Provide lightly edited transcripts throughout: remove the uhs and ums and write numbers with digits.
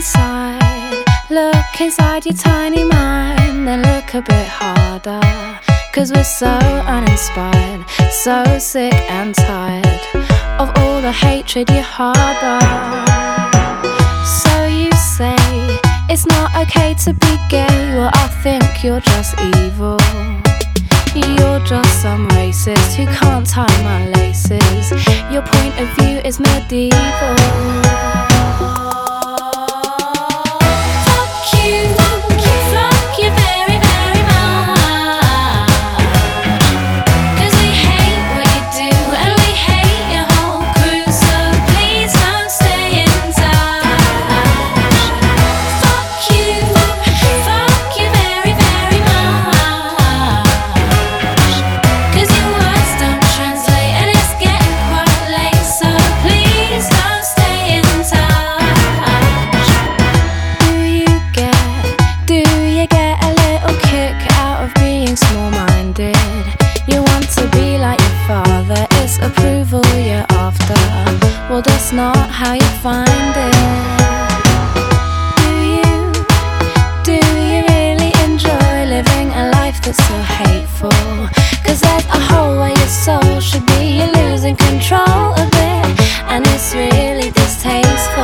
look inside your tiny mind, then look a bit harder. 'Cause we're so uninspired, so sick and tired of all the hatred you harbor. So you say it's not okay to be gay. Well, I think you're just evil. You're just some racist who can't tie my laces. Your point of view is medieval. Small-minded, you want to be like your father. It's approval you're after. Well, that's not how you find it. Do you really enjoy living a life that's so hateful? 'Cause there's a hole where your soul should be. You're losing control of it, and it's really distasteful.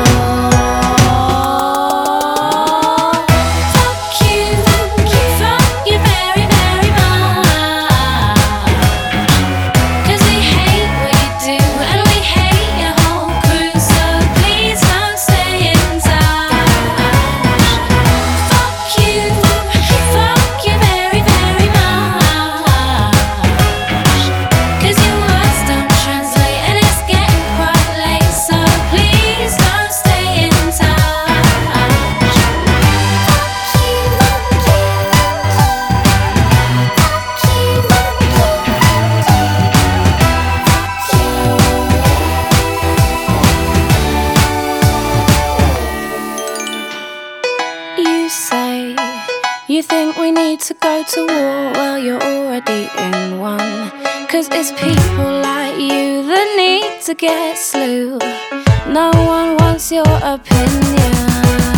You say you think we need to go to war. Well, you're already in one. 'Cause it's people like you that need to get slew. No one wants your opinion.